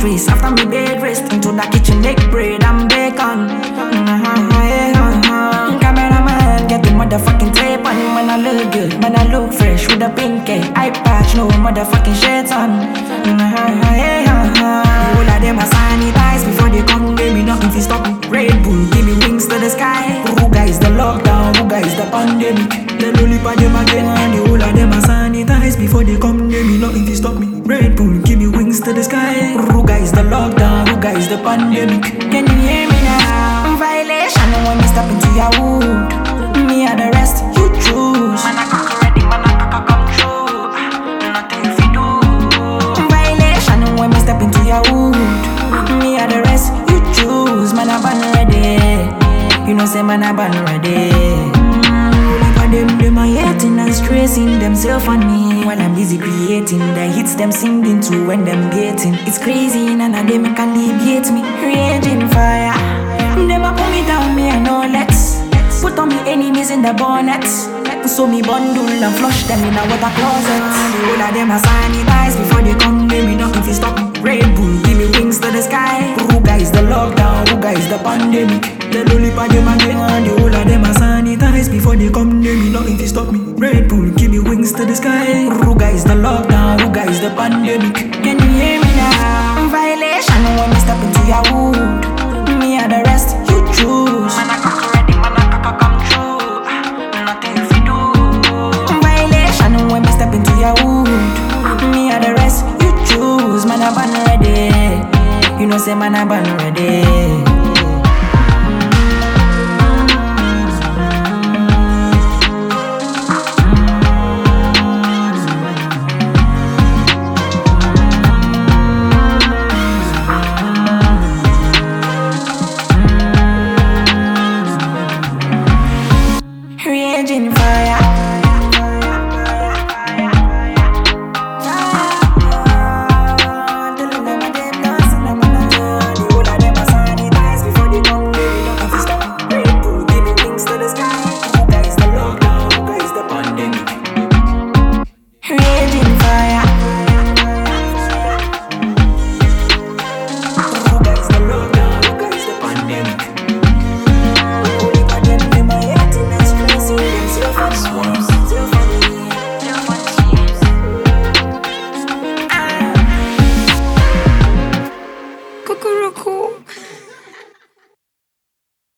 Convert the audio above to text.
stress after me bed rest. Into the kitchen make bread and bacon. Cameraman, get the motherfucking tape on. Man, I look good, man, I look fresh with a pink eye patch, no motherfucking shades on. All of them are sanitized before they come. Give me nothing to stop me. Red Bull, give me wings to the sky. Ruga is the lockdown, Ruga is the pandemic. Then only for them again, and the whole of them are sanitized before they come. Give me nothing to stop me. Red Bull, give me wings to the sky. Ruga is the lockdown, Ruga is the pandemic. Can you hear me now? Violation when me step into your wood. Me and the rest, you choose. Man, I cock already, man, I come true. Nothing if you do. Violation when me step into your wood. Me and the rest, you choose. Man, I ban ready. You know, say man, I ban ready. Them are hating and stressing themselves on me while I'm busy creating the hits them singing to when them getting. It's crazy, none of them can alleviate me. Raging fire, them a put me down, me and no let's put on me enemies in the bonnet. So me bundle and flush them in a water closet. The whole of them are sanitized before they come. Give me nothing to stop me. Red Bull, give me wings to the sky. Ruga is the lockdown, Ruga is the pandemic. Then only for them again, the whole of them are sanitized before they come. Give me nothing to stop me. Red Bull, give me wings to the sky. Ruga is the lockdown, Ruga is the pandemic. Can you hear me now? Violation when me step into your wood. Me and the rest, you choose. Man, I cock already, man, I come true. Nothing if you do. Violation when me step into your wood. Me and the rest, you choose. Man, I ban ready. You know, say man, I ban ready. Raging fire. Cuckoo.